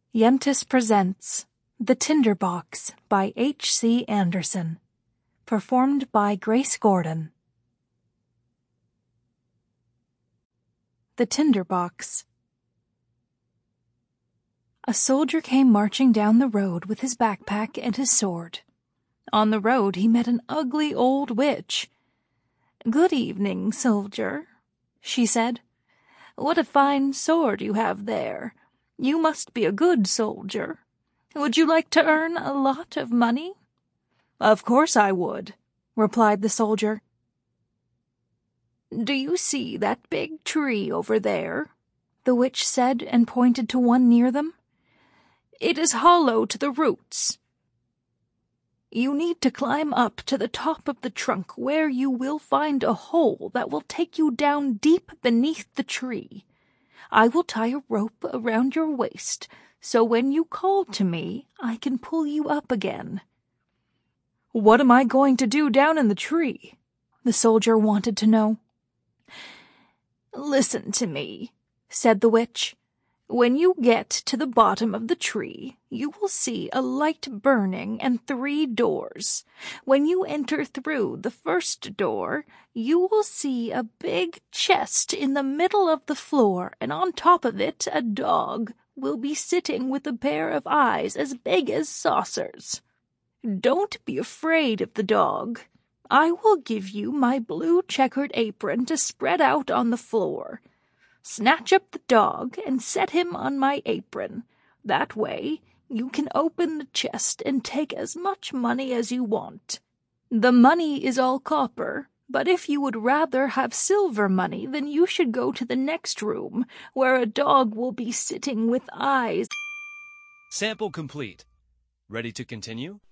Yentis presents The Tinderbox by H.C. Andersen. Performed by Grace Gordon. The Tinderbox. A soldier came marching down the road with his backpack and his sword. On the road he met an ugly old witch. "Good evening, soldier," she said. "What a fine sword you have there. You must be a good soldier. Would you like to earn a lot of money?" "Of course I would," replied the soldier. "Do you see that big tree over there?" the witch said, and pointed to one near them. "It is hollow to the roots. You need to climb up to the top of the trunk, where you will find a hole that will take you down deep beneath the tree. I will tie a rope around your waist, so when you call to me, I can pull you up again." "What am I going to do down in the tree?" the soldier wanted to know. "Listen to me," said the witch. "When you get to the bottom of the tree, you will see a light burning and 3 doors. When you enter through the first door, you will see a big chest in the middle of the floor, and on top of it a dog will be sitting with a pair of eyes as big as saucers. Don't be afraid of the dog. I will give you my blue checkered apron to spread out on the floor. Snatch up the dog and set him on my apron. That way you can open the chest and take as much money as you want. The money is all copper, but if you would rather have silver money, then you should go to the next room, where a dog will be sitting with eyes." Sample complete. Ready to continue?